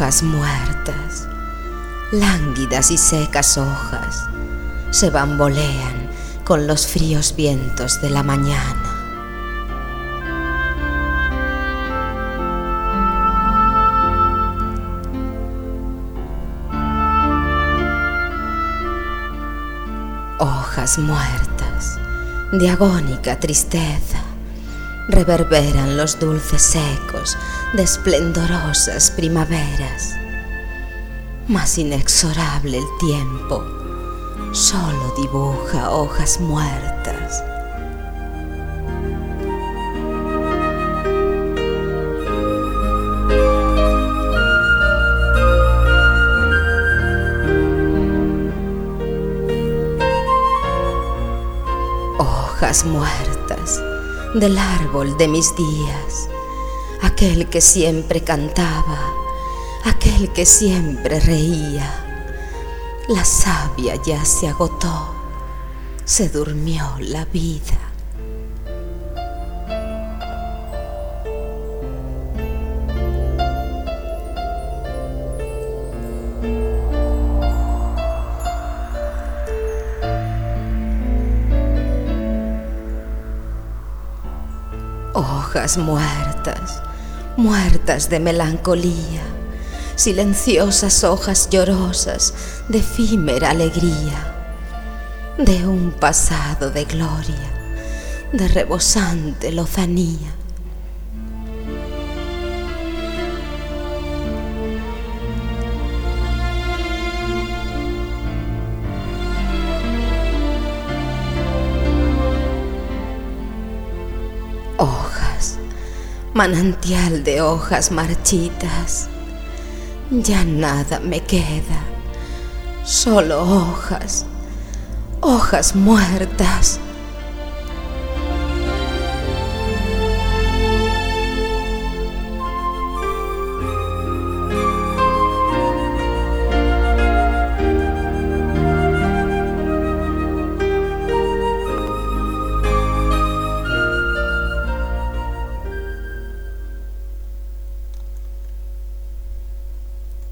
Hojas muertas, lánguidas y secas hojas, se bambolean con los fríos vientos de la mañana. Hojas muertas, de agónica tristeza, reverberan los dulces ecos de esplendorosas primaveras. Mas inexorable el tiempo solo dibuja hojas muertas. Hojas muertas del árbol de mis días, aquel que siempre cantaba, aquel que siempre reía. La savia ya se agotó, se durmió la vida. Hojas muertas, muertas de melancolía, silenciosas hojas llorosas de efímera alegría, de un pasado de gloria, de rebosante lozanía. Hojas, manantial de hojas marchitas, ya nada me queda, solo hojas, hojas muertas.